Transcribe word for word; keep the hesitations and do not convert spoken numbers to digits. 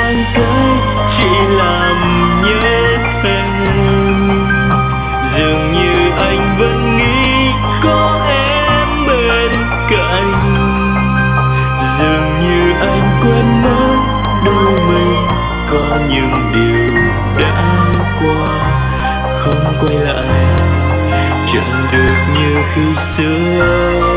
ngàn cái chỉ làm nhớ em. Dường như anh vẫn nghĩ có em bên cạnh, dường như anh quên mất đôi mình có những điều đã qua, không quay lại chẳng được như khi xưa.